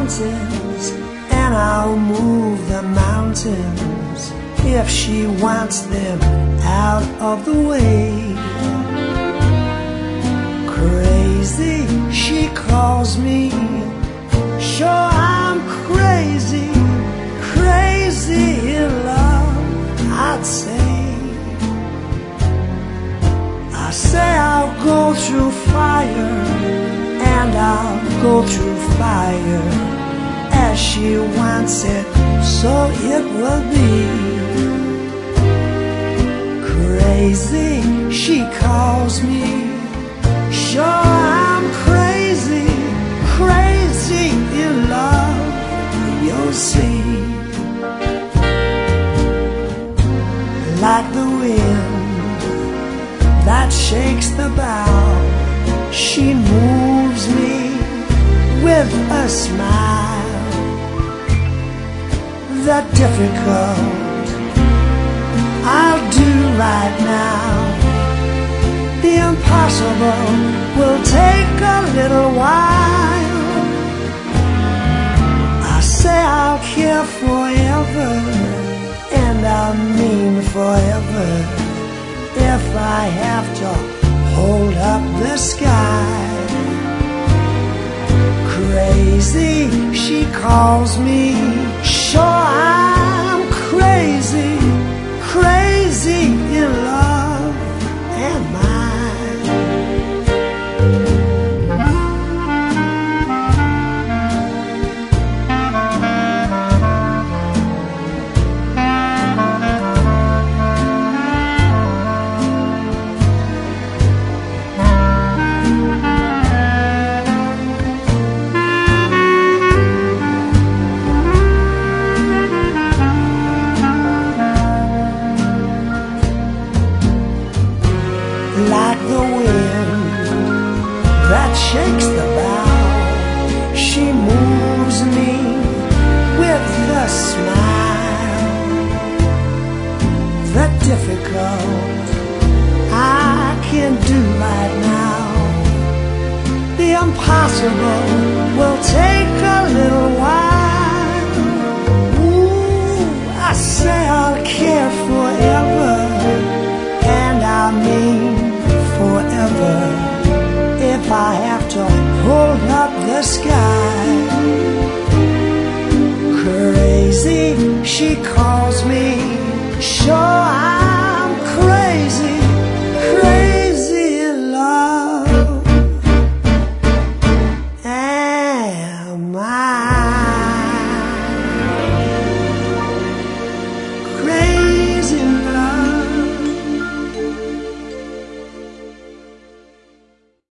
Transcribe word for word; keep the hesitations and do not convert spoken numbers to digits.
mountains, and I'll move the mountains if she wants them out of the way. Crazy, she calls me. Sure, I'm crazy, crazy in love, I'd say. I say I'll go through fire, and I'll go through fire, as she wants it, so it will be. Crazy, she calls me. Sure, I'm crazy, crazy in love, you'll see. Like the wind that shakes the bough, she moves me with a smile. The difficult I'll do right now. The impossible will take a little while. I say I'll care forever, and I mean forever, if I have to hold up the sky. Crazy, she calls me. Sure, I'm crazy, crazy in love, am I? Like the wind that shakes the bough, she moves me with a smile. The difficult I can do right now. The impossible will take a little while. Ooh, I say I'll care forever, and I mean forever, if I have to hold up the sky. Crazy, she